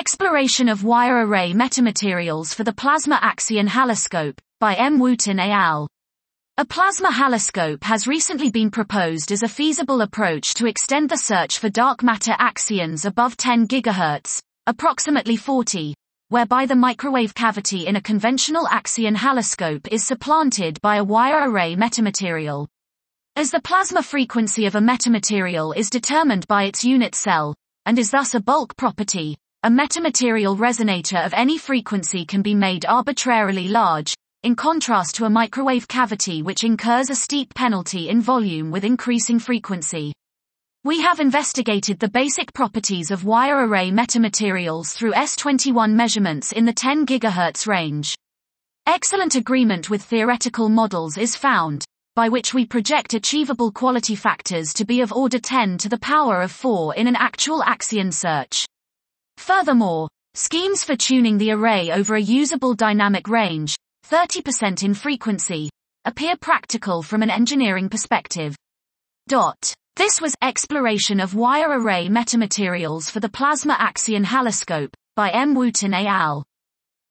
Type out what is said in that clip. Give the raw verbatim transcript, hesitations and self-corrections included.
Exploration of wire array metamaterials for the plasma Axion haloscope, by M. Wooten et al. A plasma haloscope has recently been proposed as a feasible approach to extend the search for dark matter axions above ten gigahertz, approximately forty, whereby the microwave cavity in a conventional Axion haloscope is supplanted by a wire array metamaterial. As the plasma frequency of a metamaterial is determined by its unit cell, and is thus a bulk property, a metamaterial resonator of any frequency can be made arbitrarily large, in contrast to a microwave cavity which incurs a steep penalty in volume with increasing frequency. We have investigated the basic properties of wire array metamaterials through S twenty-one measurements in the ten gigahertz range. Excellent agreement with theoretical models is found, by which we project achievable quality factors to be of order ten to the power of four in an actual Axion search. Furthermore, schemes for tuning the array over a usable dynamic range, thirty percent in frequency, appear practical from an engineering perspective. Dot. This was Exploration of Wire Array Metamaterials for the Plasma Axion Haloscope, by M. Wooten et al.